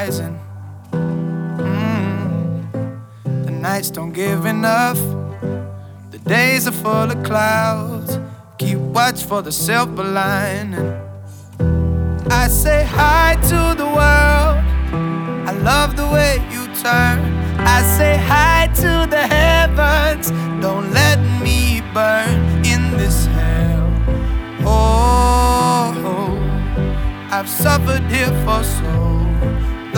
rising. The nights don't give enough. The days are full of clouds. Keep watch for the silver lining. I say hi to the world. I love the way you turn. I say hi to the heavens. Don't let me burn in this hell. Oh, I've suffered here for so